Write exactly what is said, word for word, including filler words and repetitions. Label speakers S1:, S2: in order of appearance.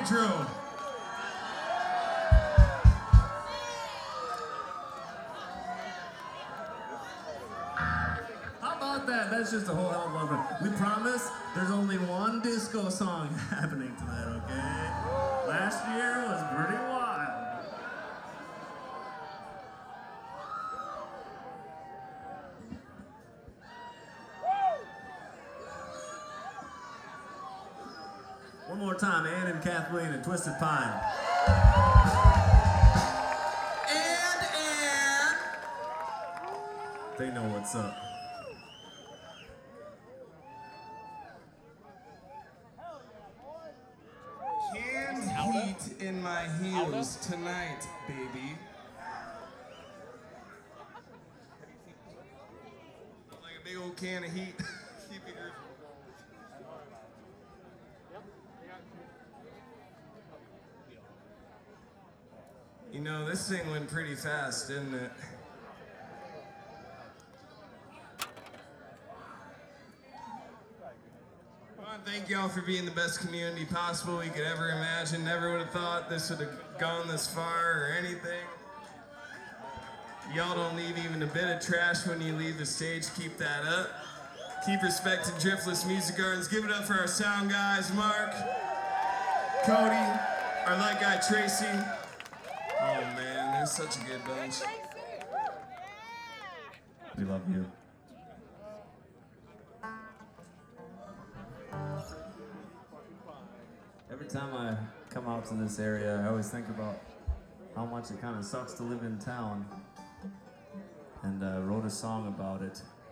S1: Pedro. How about that? That's just a whole hell of a lot. We promise there's only one disco song happening tonight, okay? Last year was pretty wild. One more time, Ann and Kathleen and Twisted Pine. And Ann! They know what's up.
S2: Canned heat in my heels tonight, baby. Like a big old can of heat. Keep it good. You know, this thing went pretty fast, didn't it? I want to thank y'all for being the best community possible we could ever imagine. Never would have thought this would have gone this far or anything. Y'all don't leave even a bit of trash when you leave the stage. Keep that up. Keep respecting Driftless Music Gardens. Give it up for our sound guys, Mark, Cody, our light guy, Tracy. Oh man, they're such a good bunch.
S1: We love you. Every time I come out to this area, I always think about how much it kind of sucks to live in town, and uh, wrote a song about it.